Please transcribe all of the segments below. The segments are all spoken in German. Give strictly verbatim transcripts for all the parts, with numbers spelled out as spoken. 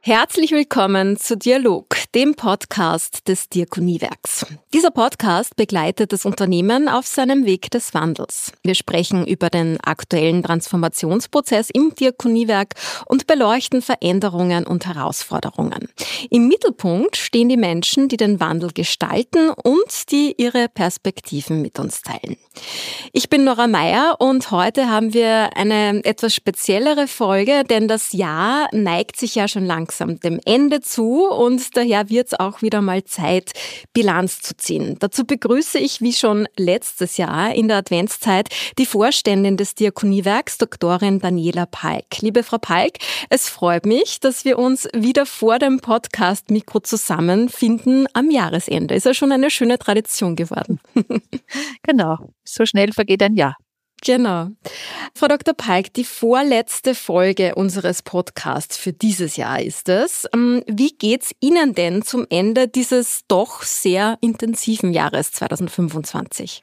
Herzlich willkommen zu Dialog, dem Podcast des Diakoniewerks. Dieser Podcast begleitet das Unternehmen auf seinem Weg des Wandels. Wir sprechen über den aktuellen Transformationsprozess im Diakoniewerk und beleuchten Veränderungen und Herausforderungen. Im Mittelpunkt stehen die Menschen, die den Wandel gestalten und die ihre Perspektiven mit uns teilen. Ich bin Nora Meyer und heute haben wir eine etwas speziellere Folge, denn das Jahr neigt sich ja schon langsam dem Ende zu und daher wird es auch wieder mal Zeit, Bilanz zu ziehen. Dazu begrüße ich, wie schon letztes Jahr in der Adventszeit, die Vorständin des Diakoniewerks, Doktorin Daniela Palk. Liebe Frau Palk, es freut mich, dass wir uns wieder vor dem Podcast-Mikro zusammenfinden am Jahresende. Ist ja schon eine schöne Tradition geworden. Genau, so schnell vergeht ein Jahr. Genau. Frau Doktor Palk, die vorletzte Folge unseres Podcasts für dieses Jahr ist es. Wie geht's Ihnen denn zum Ende dieses doch sehr intensiven Jahres zwanzig fünfundzwanzig?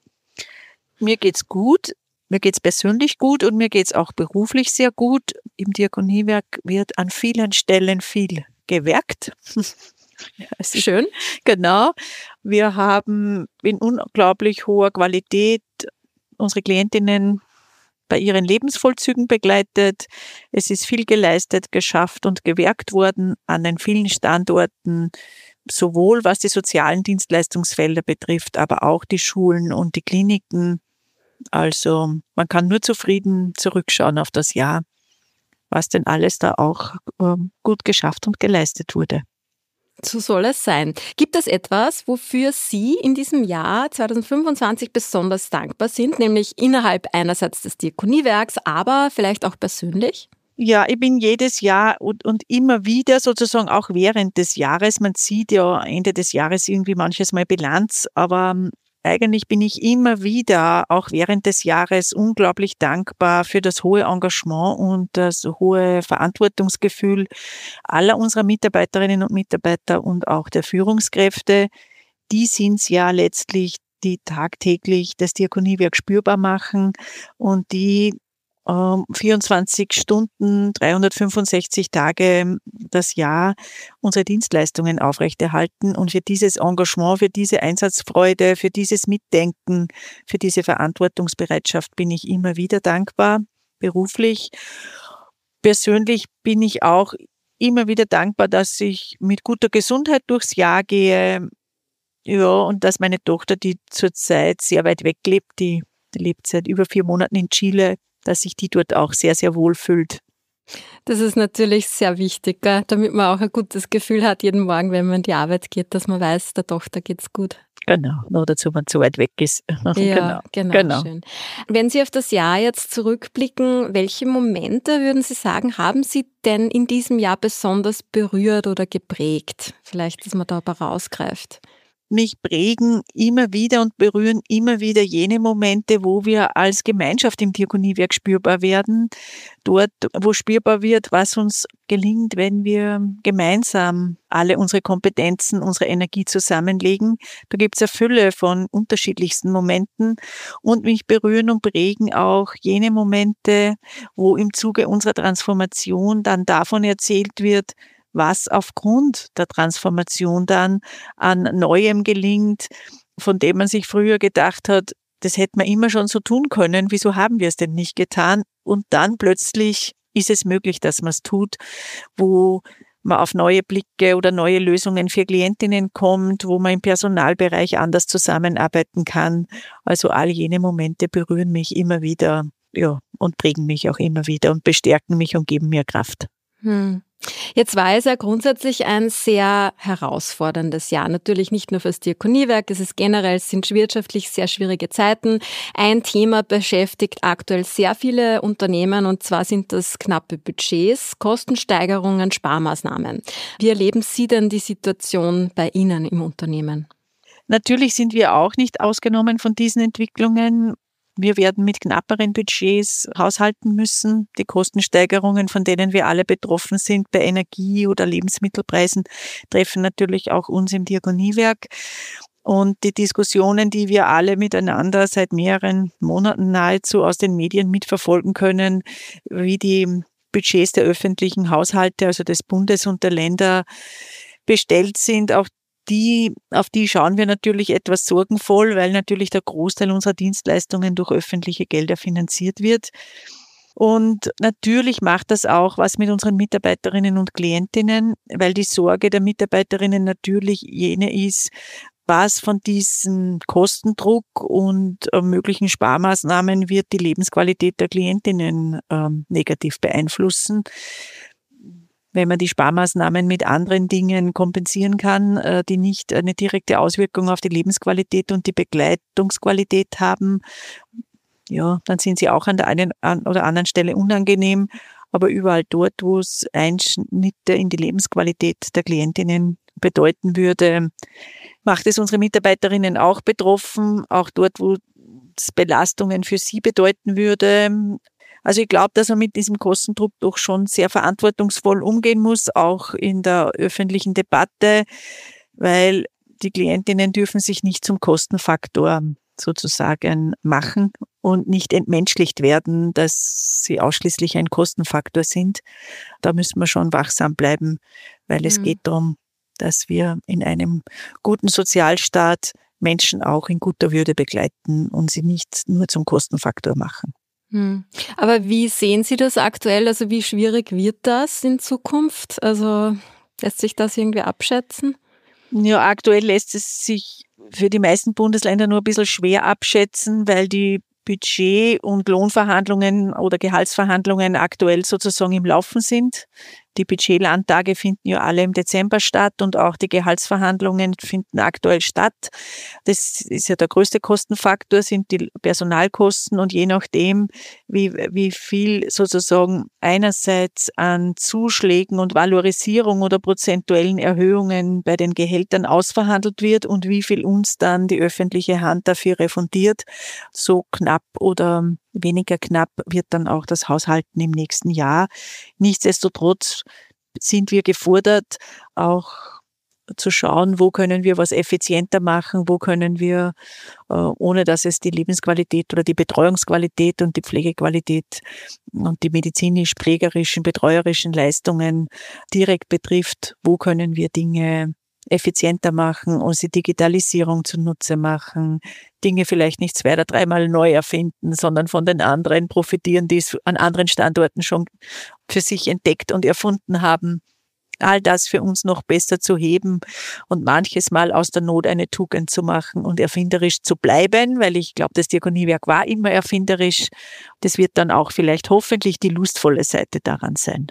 Mir geht's gut, mir geht's persönlich gut und mir geht's auch beruflich sehr gut. Im Diakoniewerk wird an vielen Stellen viel gewerkt. Schön. Genau. Wir haben in unglaublich hoher Qualität unsere Klientinnen bei ihren Lebensvollzügen begleitet. Es ist viel geleistet, geschafft und gewerkt worden an den vielen Standorten, sowohl was die sozialen Dienstleistungsfelder betrifft, aber auch die Schulen und die Kliniken. Also man kann nur zufrieden zurückschauen auf das Jahr, was denn alles da auch ähm, gut geschafft und geleistet wurde. So soll es sein. Gibt es etwas, wofür Sie in diesem Jahr zwanzig fünfundzwanzig besonders dankbar sind, nämlich innerhalb einerseits des Diakoniewerks, aber vielleicht auch persönlich? Ja, ich bin jedes Jahr und, und immer wieder sozusagen auch während des Jahres, man sieht ja Ende des Jahres irgendwie manches Mal Bilanz, aber eigentlich bin ich immer wieder, auch während des Jahres, unglaublich dankbar für das hohe Engagement und das hohe Verantwortungsgefühl aller unserer Mitarbeiterinnen und Mitarbeiter und auch der Führungskräfte. Die sind es ja letztlich, die tagtäglich das Diakoniewerk spürbar machen und die vierundzwanzig Stunden, dreihundertfünfundsechzig Tage das Jahr unsere Dienstleistungen aufrechterhalten. Und für dieses Engagement, für diese Einsatzfreude, für dieses Mitdenken, für diese Verantwortungsbereitschaft bin ich immer wieder dankbar, beruflich. Persönlich bin ich auch immer wieder dankbar, dass ich mit guter Gesundheit durchs Jahr gehe. Ja, und dass meine Tochter, die zurzeit sehr weit weg lebt, die lebt seit über vier Monaten in Chile, dass sich die dort auch sehr, sehr wohl fühlt. Das ist natürlich sehr wichtig, gell? Damit man auch ein gutes Gefühl hat jeden Morgen, wenn man in die Arbeit geht, dass man weiß, der Tochter geht's gut. Genau, nur dazu, wenn man zu weit weg ist. Ja, genau, genau, genau, schön. Wenn Sie auf das Jahr jetzt zurückblicken, welche Momente, würden Sie sagen, haben Sie denn in diesem Jahr besonders berührt oder geprägt? Vielleicht, dass man da aber rausgreift. Mich prägen immer wieder und berühren immer wieder jene Momente, wo wir als Gemeinschaft im Diakoniewerk spürbar werden. Dort, wo spürbar wird, was uns gelingt, wenn wir gemeinsam alle unsere Kompetenzen, unsere Energie zusammenlegen. Da gibt es eine Fülle von unterschiedlichsten Momenten und mich berühren und prägen auch jene Momente, wo im Zuge unserer Transformation dann davon erzählt wird, was aufgrund der Transformation dann an Neuem gelingt, von dem man sich früher gedacht hat, das hätte man immer schon so tun können, wieso haben wir es denn nicht getan? Und dann plötzlich ist es möglich, dass man es tut, wo man auf neue Blicke oder neue Lösungen für Klientinnen kommt, wo man im Personalbereich anders zusammenarbeiten kann. Also all jene Momente berühren mich immer wieder, ja, und prägen mich auch immer wieder und bestärken mich und geben mir Kraft. Hm. Jetzt war es ja grundsätzlich ein sehr herausforderndes Jahr. Natürlich nicht nur fürs Diakoniewerk, es ist generell, es sind wirtschaftlich sehr schwierige Zeiten. Ein Thema beschäftigt aktuell sehr viele Unternehmen und zwar sind das knappe Budgets, Kostensteigerungen, Sparmaßnahmen. Wie erleben Sie denn die Situation bei Ihnen im Unternehmen? Natürlich sind wir auch nicht ausgenommen von diesen Entwicklungen. Wir werden mit knapperen Budgets haushalten müssen. Die Kostensteigerungen, von denen wir alle betroffen sind, bei Energie- oder Lebensmittelpreisen, treffen natürlich auch uns im Diakoniewerk. Und die Diskussionen, die wir alle miteinander seit mehreren Monaten nahezu aus den Medien mitverfolgen können, wie die Budgets der öffentlichen Haushalte, also des Bundes und der Länder, bestellt sind. Auch die, auf die schauen wir natürlich etwas sorgenvoll, weil natürlich der Großteil unserer Dienstleistungen durch öffentliche Gelder finanziert wird. Und natürlich macht das auch was mit unseren Mitarbeiterinnen und Klientinnen, weil die Sorge der Mitarbeiterinnen natürlich jene ist, was von diesem Kostendruck und äh, möglichen Sparmaßnahmen wird die Lebensqualität der Klientinnen äh, negativ beeinflussen. Wenn man die Sparmaßnahmen mit anderen Dingen kompensieren kann, äh, die nicht eine direkte Auswirkung auf die Lebensqualität und die Begleitungsqualität haben, ja, dann sind sie auch an der einen oder anderen Stelle unangenehm. Aber überall dort, wo es Einschnitte in die Lebensqualität der Klientinnen bedeuten würde, macht es unsere Mitarbeiterinnen auch betroffen. Auch dort, wo es Belastungen für sie bedeuten würde. Also ich glaube, dass man mit diesem Kostendruck doch schon sehr verantwortungsvoll umgehen muss, auch in der öffentlichen Debatte, weil die Klientinnen dürfen sich nicht zum Kostenfaktor sozusagen machen und nicht entmenschlicht werden, dass sie ausschließlich ein Kostenfaktor sind. Da müssen wir schon wachsam bleiben, weil mhm. es geht darum, dass wir in einem guten Sozialstaat Menschen auch in guter Würde begleiten und sie nicht nur zum Kostenfaktor machen. Mhm. Aber wie sehen Sie das aktuell? Also wie schwierig wird das in Zukunft? Also lässt sich das irgendwie abschätzen? Ja, aktuell lässt es sich für die meisten Bundesländer nur ein bisschen schwer abschätzen, weil die Budget- und Lohnverhandlungen oder Gehaltsverhandlungen aktuell sozusagen im Laufen sind. Die Budgetlandtage finden ja alle im Dezember statt und auch die Gehaltsverhandlungen finden aktuell statt. Das ist ja der größte Kostenfaktor, sind die Personalkosten, und je nachdem, wie, wie viel sozusagen einerseits an Zuschlägen und Valorisierung oder prozentuellen Erhöhungen bei den Gehältern ausverhandelt wird und wie viel uns dann die öffentliche Hand dafür refundiert, so knapp oder weniger knapp wird dann auch das Haushalten im nächsten Jahr. Nichtsdestotrotz sind wir gefordert, auch zu schauen, wo können wir was effizienter machen, wo können wir, ohne dass es die Lebensqualität oder die Betreuungsqualität und die Pflegequalität und die medizinisch-pflegerischen, betreuerischen Leistungen direkt betrifft, wo können wir Dinge effizienter machen, uns die Digitalisierung zunutze machen, Dinge vielleicht nicht zwei oder dreimal neu erfinden, sondern von den anderen profitieren, die es an anderen Standorten schon für sich entdeckt und erfunden haben. All das für uns noch besser zu heben und manches Mal aus der Not eine Tugend zu machen und erfinderisch zu bleiben, weil ich glaube, das Diakoniewerk war immer erfinderisch. Das wird dann auch vielleicht hoffentlich die lustvolle Seite daran sein.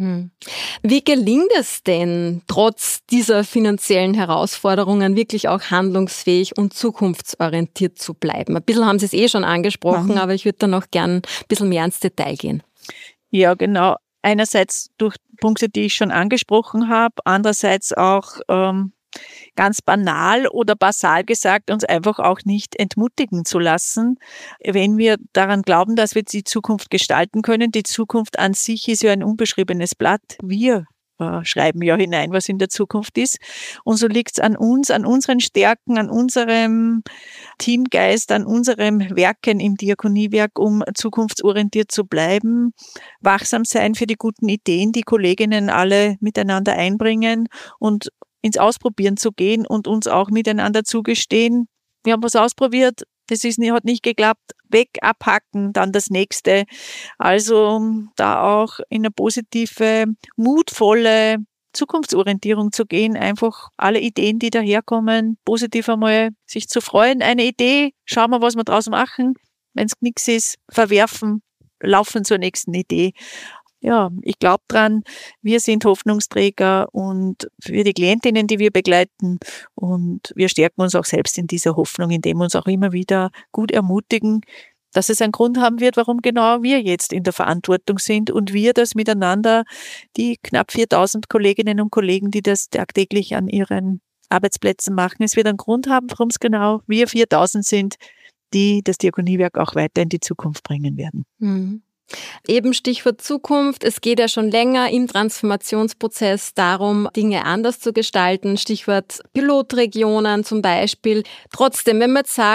Wie gelingt es denn, trotz dieser finanziellen Herausforderungen wirklich auch handlungsfähig und zukunftsorientiert zu bleiben? Ein bisschen haben Sie es eh schon angesprochen, mhm. aber ich würde da noch gern ein bisschen mehr ins Detail gehen. Ja, genau. Einerseits durch Punkte, die ich schon angesprochen habe, andererseits auch ähm, ganz banal oder basal gesagt, uns einfach auch nicht entmutigen zu lassen, wenn wir daran glauben, dass wir die Zukunft gestalten können. Die Zukunft an sich ist ja ein unbeschriebenes Blatt. Wir äh, schreiben ja hinein, was in der Zukunft ist. Und so liegt es an uns, an unseren Stärken, an unserem Teamgeist, an unserem Werken im Diakoniewerk, um zukunftsorientiert zu bleiben, wachsam sein für die guten Ideen, die Kolleginnen alle miteinander einbringen und ins Ausprobieren zu gehen und uns auch miteinander zugestehen. Wir haben was ausprobiert, das ist, hat nicht geklappt, weg, abhacken, dann das nächste. Also da auch in eine positive, mutvolle Zukunftsorientierung zu gehen, einfach alle Ideen, die daherkommen, positiv einmal sich zu freuen. Eine Idee, schauen wir, was wir draus machen. Wenn es nichts ist, verwerfen, laufen zur nächsten Idee. Ja, ich glaube dran, wir sind Hoffnungsträger und für die Klientinnen, die wir begleiten, und wir stärken uns auch selbst in dieser Hoffnung, indem wir uns auch immer wieder gut ermutigen, dass es einen Grund haben wird, warum genau wir jetzt in der Verantwortung sind und wir das miteinander, die knapp viertausend Kolleginnen und Kollegen, die das tagtäglich an ihren Arbeitsplätzen machen, es wird einen Grund haben, warum es genau wir viertausend sind, die das Diakoniewerk auch weiter in die Zukunft bringen werden. Mhm. Eben Stichwort Zukunft. Es geht ja schon länger im Transformationsprozess darum, Dinge anders zu gestalten. Stichwort Pilotregionen zum Beispiel. Trotzdem, wenn man jetzt sagt,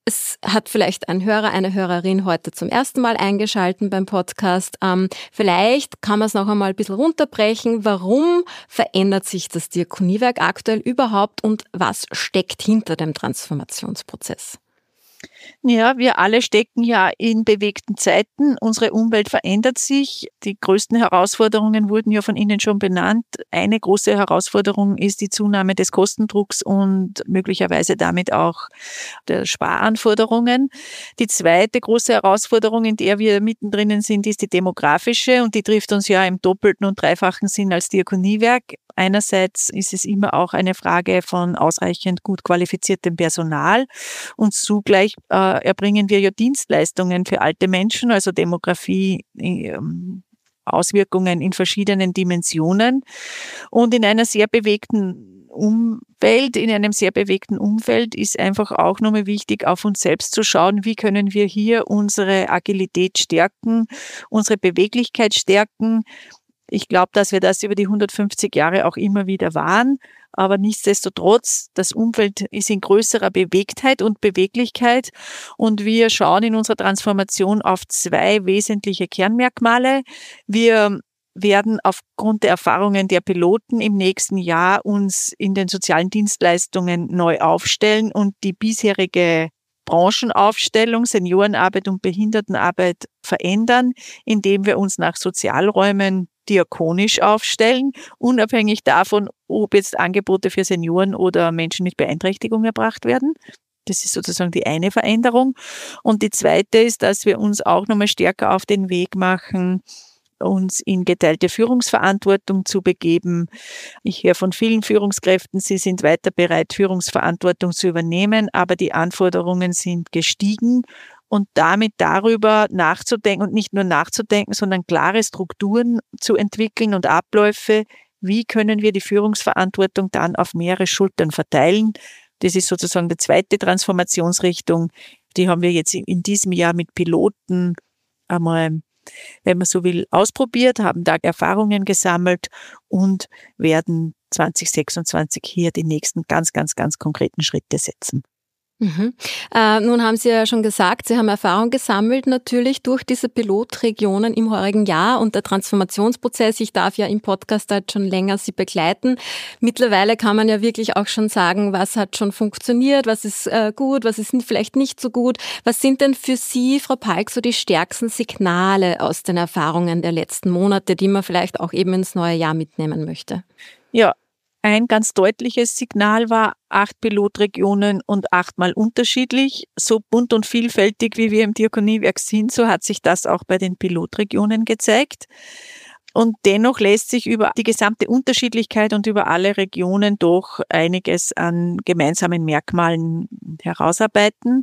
Es hat vielleicht ein Hörer, eine Hörerin heute zum ersten Mal eingeschaltet beim Podcast. Ähm, vielleicht kann man es noch einmal ein bisschen runterbrechen. Warum verändert sich das Diakoniewerk aktuell überhaupt und was steckt hinter dem Transformationsprozess? Ja, wir alle stecken ja in bewegten Zeiten. Unsere Umwelt verändert sich. Die größten Herausforderungen wurden ja von Ihnen schon benannt. Eine große Herausforderung ist die Zunahme des Kostendrucks und möglicherweise damit auch der Sparanforderungen. Die zweite große Herausforderung, in der wir mittendrin sind, ist die demografische und die trifft uns ja im doppelten und dreifachen Sinn als Diakoniewerk. Einerseits ist es immer auch eine Frage von ausreichend gut qualifiziertem Personal und zugleich äh, erbringen wir ja Dienstleistungen für alte Menschen, also Demografie, äh, Auswirkungen in verschiedenen Dimensionen und in einer sehr bewegten Umwelt, in einem sehr bewegten Umfeld ist einfach auch nochmal wichtig, auf uns selbst zu schauen, wie können wir hier unsere Agilität stärken, unsere Beweglichkeit stärken. Ich glaube, dass wir das über die hundertfünfzig Jahre auch immer wieder waren, aber nichtsdestotrotz, das Umfeld ist in größerer Bewegtheit und Beweglichkeit und wir schauen in unserer Transformation auf zwei wesentliche Kernmerkmale. Wir werden aufgrund der Erfahrungen der Piloten im nächsten Jahr uns in den sozialen Dienstleistungen neu aufstellen und die bisherige Branchenaufstellung, Seniorenarbeit und Behindertenarbeit verändern, indem wir uns nach Sozialräumen diakonisch aufstellen, unabhängig davon, ob jetzt Angebote für Senioren oder Menschen mit Beeinträchtigung erbracht werden. Das ist sozusagen die eine Veränderung. Und die zweite ist, dass wir uns auch nochmal stärker auf den Weg machen, uns in geteilte Führungsverantwortung zu begeben. Ich höre von vielen Führungskräften, sie sind weiter bereit, Führungsverantwortung zu übernehmen, aber die Anforderungen sind gestiegen. Und damit darüber nachzudenken und nicht nur nachzudenken, sondern klare Strukturen zu entwickeln und Abläufe. Wie können wir die Führungsverantwortung dann auf mehrere Schultern verteilen? Das ist sozusagen die zweite Transformationsrichtung. Die haben wir jetzt in diesem Jahr mit Piloten einmal, wenn man so will, ausprobiert, haben da Erfahrungen gesammelt und werden zwanzig sechsundzwanzig hier die nächsten ganz, ganz, ganz konkreten Schritte setzen. Mhm. Äh, nun haben Sie ja schon gesagt, Sie haben Erfahrung gesammelt natürlich durch diese Pilotregionen im heurigen Jahr und der Transformationsprozess. Ich darf ja im Podcast halt schon länger Sie begleiten. Mittlerweile kann man ja wirklich auch schon sagen, was hat schon funktioniert, was ist äh, gut, was ist vielleicht nicht so gut. Was sind denn für Sie, Frau Palk, so die stärksten Signale aus den Erfahrungen der letzten Monate, die man vielleicht auch eben ins neue Jahr mitnehmen möchte? Ja. Ein ganz deutliches Signal war, acht Pilotregionen und achtmal unterschiedlich. So bunt und vielfältig, wie wir im Diakoniewerk sind, so hat sich das auch bei den Pilotregionen gezeigt. Und dennoch lässt sich über die gesamte Unterschiedlichkeit und über alle Regionen doch einiges an gemeinsamen Merkmalen herausarbeiten.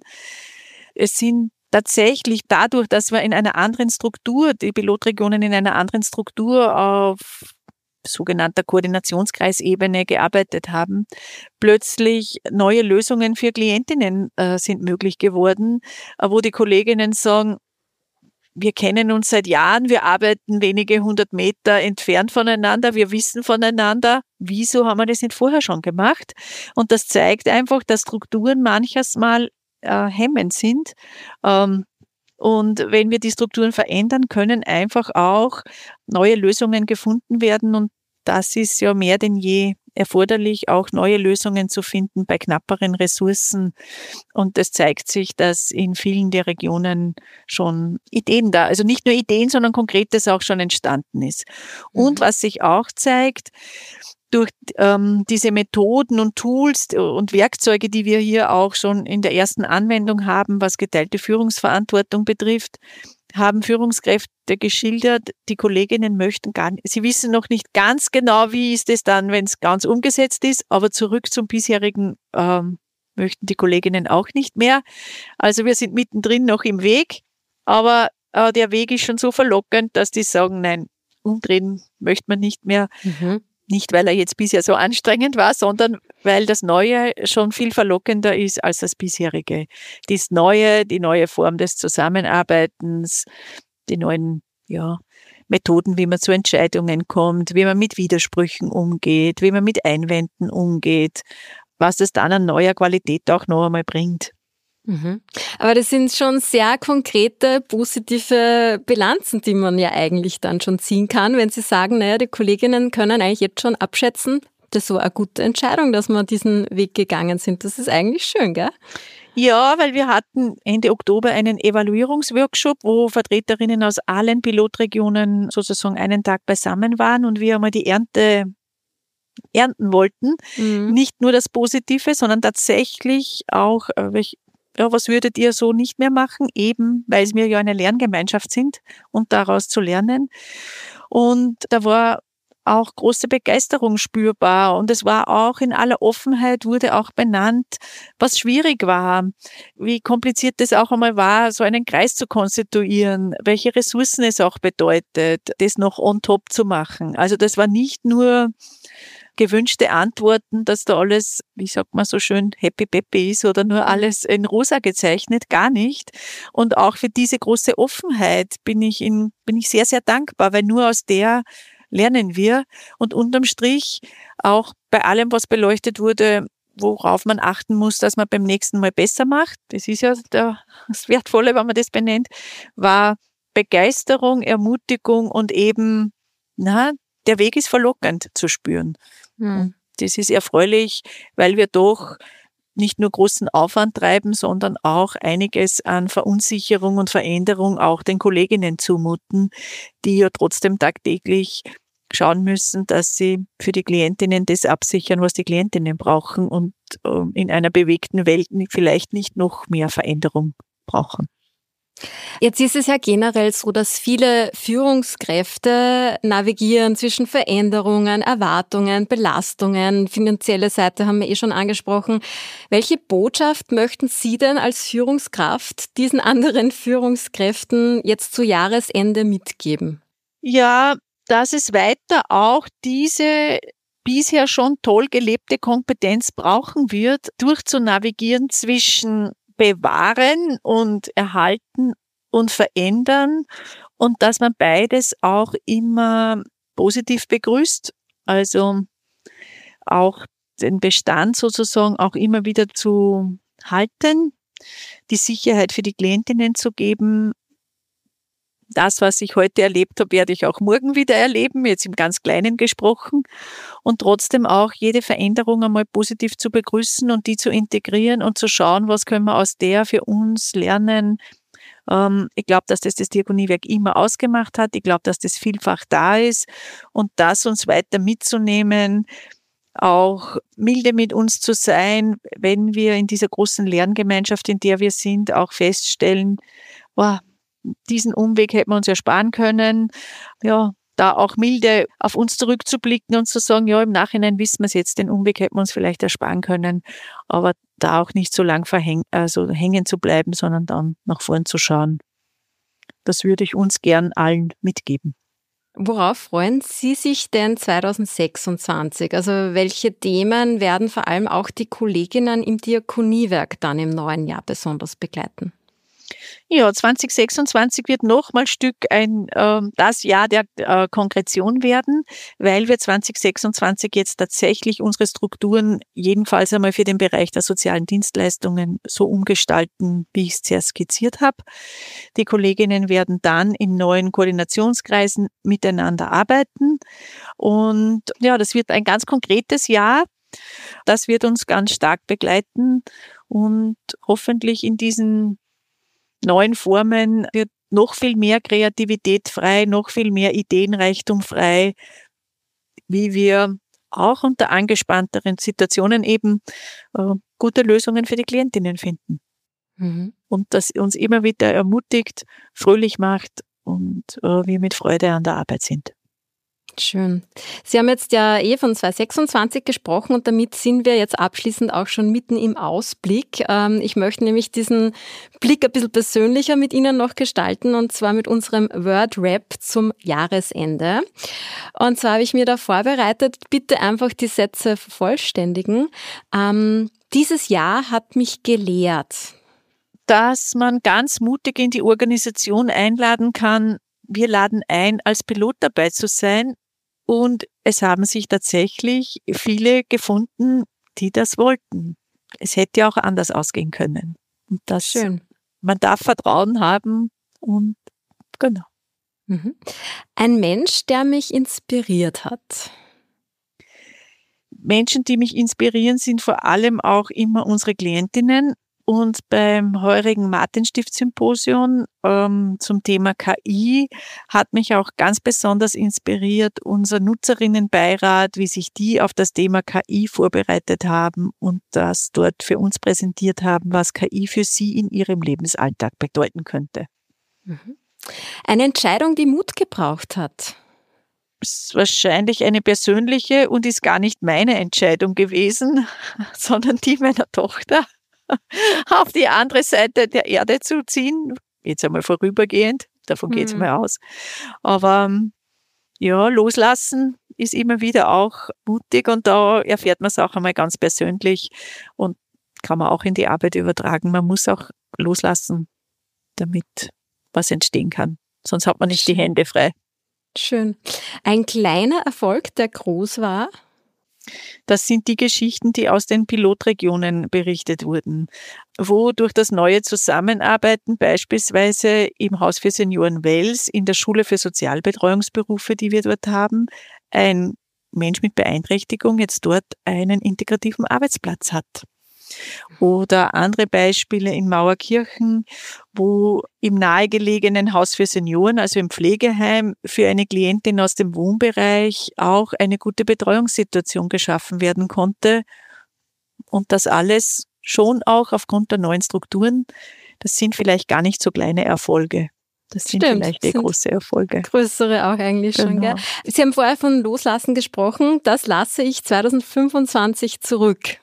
Es sind tatsächlich dadurch, dass wir in einer anderen Struktur, die Pilotregionen in einer anderen Struktur auf sogenannter Koordinationskreisebene gearbeitet haben, plötzlich neue Lösungen für Klientinnen äh, sind möglich geworden, äh, wo die Kolleginnen sagen, wir kennen uns seit Jahren, wir arbeiten wenige hundert Meter entfernt voneinander, wir wissen voneinander, wieso haben wir das nicht vorher schon gemacht? Und das zeigt einfach, dass Strukturen manches Mal äh, hemmend sind. Ähm, Und wenn wir die Strukturen verändern, können einfach auch neue Lösungen gefunden werden. Und das ist ja mehr denn je erforderlich, auch neue Lösungen zu finden bei knapperen Ressourcen. Und es zeigt sich, dass in vielen der Regionen schon Ideen da, also nicht nur Ideen, sondern Konkretes auch schon entstanden ist. Und was sich auch zeigt, durch ähm, diese Methoden und Tools und Werkzeuge, die wir hier auch schon in der ersten Anwendung haben, was geteilte Führungsverantwortung betrifft, haben Führungskräfte geschildert, die Kolleginnen möchten gar nicht, sie wissen noch nicht ganz genau, wie ist es dann, wenn es ganz umgesetzt ist, aber zurück zum bisherigen ähm, möchten die Kolleginnen auch nicht mehr. Also wir sind mittendrin noch im Weg, aber äh, der Weg ist schon so verlockend, dass die sagen, nein, umdrehen möchte man nicht mehr. Mhm. Nicht, weil er jetzt bisher so anstrengend war, sondern weil das Neue schon viel verlockender ist als das bisherige. Das Neue, die neue Form des Zusammenarbeitens, die neuen ja, Methoden, wie man zu Entscheidungen kommt, wie man mit Widersprüchen umgeht, wie man mit Einwänden umgeht, was das dann an neuer Qualität auch noch einmal bringt. Mhm. Aber das sind schon sehr konkrete, positive Bilanzen, die man ja eigentlich dann schon ziehen kann, wenn Sie sagen, naja, die Kolleginnen können eigentlich jetzt schon abschätzen, das ist so eine gute Entscheidung, dass wir diesen Weg gegangen sind. Das ist eigentlich schön, gell? Ja, weil wir hatten Ende Oktober einen Evaluierungsworkshop, wo Vertreterinnen aus allen Pilotregionen sozusagen einen Tag beisammen waren und wir einmal die Ernte ernten wollten. Mhm. Nicht nur das Positive, sondern tatsächlich auch, äh, welch, ja, was würdet ihr so nicht mehr machen? Eben, weil wir ja eine Lerngemeinschaft sind und daraus zu lernen. Und da war auch große Begeisterung spürbar. Und es war auch in aller Offenheit, wurde auch benannt, was schwierig war, wie kompliziert es auch einmal war, so einen Kreis zu konstituieren, welche Ressourcen es auch bedeutet, das noch on top zu machen. Also das war nicht nur gewünschte Antworten, dass da alles, wie sagt man so schön, happy peppy ist oder nur alles in rosa gezeichnet, gar nicht. Und auch für diese große Offenheit bin ich in, bin ich sehr, sehr dankbar, weil nur aus der lernen wir und unterm Strich auch bei allem, was beleuchtet wurde, worauf man achten muss, dass man beim nächsten Mal besser macht. Das ist ja das Wertvolle, wenn man das benennt, war Begeisterung, Ermutigung und eben, na, der Weg ist verlockend zu spüren. Mhm. Und das ist erfreulich, weil wir doch nicht nur großen Aufwand treiben, sondern auch einiges an Verunsicherung und Veränderung auch den Kolleginnen zumuten, die ja trotzdem tagtäglich schauen müssen, dass sie für die Klientinnen das absichern, was die Klientinnen brauchen und äh, in einer bewegten Welt vielleicht nicht noch mehr Veränderung brauchen. Jetzt ist es ja generell so, dass viele Führungskräfte navigieren zwischen Veränderungen, Erwartungen, Belastungen. Finanzielle Seite haben wir eh schon angesprochen. Welche Botschaft möchten Sie denn als Führungskraft diesen anderen Führungskräften jetzt zu Jahresende mitgeben? Ja, dass es weiter auch diese bisher schon toll gelebte Kompetenz brauchen wird, durchzunavigieren zwischen bewahren und erhalten und verändern und dass man beides auch immer positiv begrüßt. Also auch den Bestand sozusagen auch immer wieder zu halten, die Sicherheit für die Klientinnen zu geben. Das, was ich heute erlebt habe, werde ich auch morgen wieder erleben, jetzt im ganz Kleinen gesprochen. Und trotzdem auch jede Veränderung einmal positiv zu begrüßen und die zu integrieren und zu schauen, was können wir aus der für uns lernen. Ähm, ich glaube, dass das das Diakoniewerk immer ausgemacht hat. Ich glaube, dass das vielfach da ist und das uns weiter mitzunehmen, auch milde mit uns zu sein, wenn wir in dieser großen Lerngemeinschaft, in der wir sind, auch feststellen, wow, diesen Umweg hätten wir uns ersparen können. Ja, da auch milde auf uns zurückzublicken und zu sagen, ja, im Nachhinein wissen wir es jetzt, den Umweg hätten wir uns vielleicht ersparen können, aber da auch nicht so lang verhäng, also hängen zu bleiben, sondern dann nach vorn zu schauen. Das würde ich uns gern allen mitgeben. Worauf freuen Sie sich denn zwanzig sechsundzwanzig? Also welche Themen werden vor allem auch die Kolleginnen im Diakoniewerk dann im neuen Jahr besonders begleiten? Ja, zwanzig sechsundzwanzig wird nochmal Stück ein äh, das Jahr der äh, Konkretion werden, weil wir zwanzig sechsundzwanzig jetzt tatsächlich unsere Strukturen jedenfalls einmal für den Bereich der sozialen Dienstleistungen so umgestalten, wie ich es zuerst skizziert habe. Die Kolleginnen werden dann in neuen Koordinationskreisen miteinander arbeiten und ja, das wird ein ganz konkretes Jahr. Das wird uns ganz stark begleiten und hoffentlich in diesen neuen Formen wird noch viel mehr Kreativität frei, noch viel mehr Ideenreichtum frei, wie wir auch unter angespannteren Situationen eben äh, gute Lösungen für die Klientinnen finden. Mhm. Und das uns immer wieder ermutigt, fröhlich macht und äh, wir mit Freude an der Arbeit sind. Schön. Sie haben jetzt ja eh von zwanzig sechsundzwanzig gesprochen und damit sind wir jetzt abschließend auch schon mitten im Ausblick. Ich möchte nämlich diesen Blick ein bisschen persönlicher mit Ihnen noch gestalten und zwar mit unserem Word-Rap zum Jahresende. Und zwar habe ich mir da vorbereitet, bitte einfach die Sätze vervollständigen. Ähm, dieses Jahr hat mich gelehrt, dass man ganz mutig in die Organisation einladen kann. Wir laden ein, als Pilot dabei zu sein. Und es haben sich tatsächlich viele gefunden, die das wollten. Es hätte ja auch anders ausgehen können. Und das, Schön. Man darf Vertrauen haben und genau. Mhm. Ein Mensch, der mich inspiriert hat. Menschen, die mich inspirieren, sind vor allem auch immer unsere Klientinnen. Und beim heurigen Martin-Stift-Symposium ähm, zum Thema K I hat mich auch ganz besonders inspiriert unser Nutzerinnenbeirat, wie sich die auf das Thema K I vorbereitet haben und das dort für uns präsentiert haben, was K I für sie in ihrem Lebensalltag bedeuten könnte. Mhm. Eine Entscheidung, die Mut gebraucht hat. Ist wahrscheinlich eine persönliche und ist gar nicht meine Entscheidung gewesen, sondern die meiner Tochter, auf die andere Seite der Erde zu ziehen. Jetzt einmal vorübergehend, davon geht es Hm. mal aus. Aber ja, loslassen ist immer wieder auch mutig und da erfährt man es auch einmal ganz persönlich und kann man auch in die Arbeit übertragen. Man muss auch loslassen, damit was entstehen kann. Sonst hat man nicht die Hände frei. Schön. Ein kleiner Erfolg, der groß war? Das sind die Geschichten, die aus den Pilotregionen berichtet wurden, wo durch das neue Zusammenarbeiten beispielsweise im Haus für Senioren Wels, in der Schule für Sozialbetreuungsberufe, die wir dort haben, ein Mensch mit Beeinträchtigung jetzt dort einen integrativen Arbeitsplatz hat. Oder andere Beispiele in Mauerkirchen, wo im nahegelegenen Haus für Senioren, also im Pflegeheim, für eine Klientin aus dem Wohnbereich auch eine gute Betreuungssituation geschaffen werden konnte. Und das alles schon auch aufgrund der neuen Strukturen, das sind vielleicht gar nicht so kleine Erfolge. Das sind Stimmt, vielleicht die sind große Erfolge. Größere auch eigentlich schon, Genau. gell? Sie haben vorher von Loslassen gesprochen. Das lasse ich zwanzig fünfundzwanzig zurück.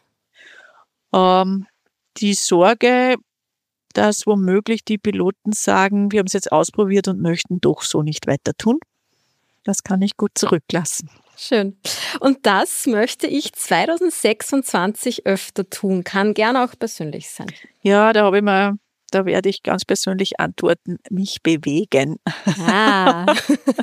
Ähm, die Sorge, dass womöglich die Piloten sagen, wir haben es jetzt ausprobiert und möchten doch so nicht weiter tun, das kann ich gut zurücklassen. Schön. Und das möchte ich zwanzig sechsundzwanzig öfter tun. Kann gerne auch persönlich sein. Ja, da habe ich mal, da werde ich ganz persönlich antworten, mich bewegen. Ah.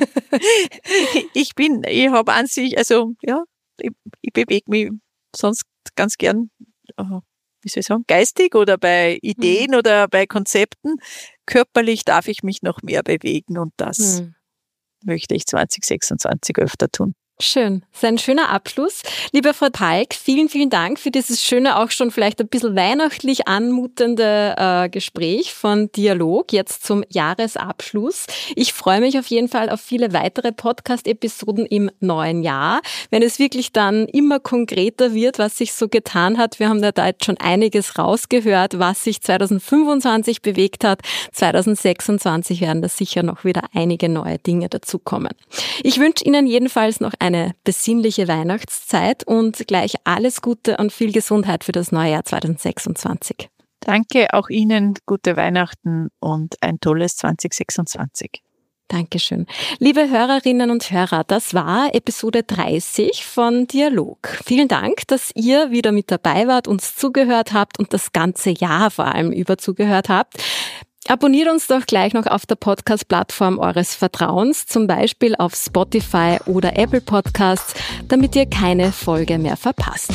ich bin, ich habe an sich, also ja, ich, ich bewege mich sonst ganz gern, wie soll ich sagen, geistig oder bei Ideen hm. oder bei Konzepten. Körperlich darf ich mich noch mehr bewegen und das hm. möchte ich zwanzig sechsundzwanzig öfter tun. Schön. Das ist ein schöner Abschluss. Liebe Frau Palk, vielen, vielen Dank für dieses schöne, auch schon vielleicht ein bisschen weihnachtlich anmutende äh, Gespräch von Dialog jetzt zum Jahresabschluss. Ich freue mich auf jeden Fall auf viele weitere Podcast-Episoden im neuen Jahr, wenn es wirklich dann immer konkreter wird, was sich so getan hat. Wir haben da jetzt schon einiges rausgehört, was sich zwanzig fünfundzwanzig bewegt hat. zwanzig sechsundzwanzig werden da sicher noch wieder einige neue Dinge dazukommen. Ich wünsche Ihnen jedenfalls noch eine eine besinnliche Weihnachtszeit und gleich alles Gute und viel Gesundheit für das neue Jahr zwanzig sechsundzwanzig. Danke, auch Ihnen gute Weihnachten und ein tolles zwanzig sechsundzwanzig. Dankeschön. Liebe Hörerinnen und Hörer, das war Episode dreißig von Dialog. Vielen Dank, dass ihr wieder mit dabei wart, uns zugehört habt und das ganze Jahr vor allem über zugehört habt. Abonniert uns doch gleich noch auf der Podcast-Plattform eures Vertrauens, zum Beispiel auf Spotify oder Apple Podcasts, damit ihr keine Folge mehr verpasst.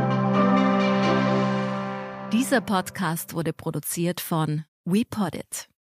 Dieser Podcast wurde produziert von WePoddit.